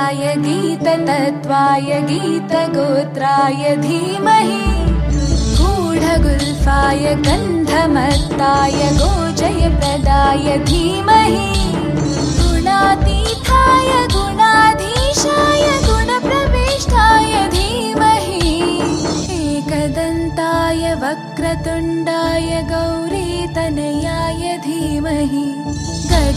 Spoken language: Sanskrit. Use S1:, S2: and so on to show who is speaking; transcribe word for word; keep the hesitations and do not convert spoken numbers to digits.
S1: गीतप्रियाय गीततत्त्वाय गीतगोत्राय धीमहि गूढगुल्फाय गन्धमत्ताय गोजयप्रदाय धीमहि गुणातीताय गुणाधीशाय गुणप्रविष्टाय धीमहि एकदन्ताय वक्रतुण्डाय गौरीतनयाय धीमहि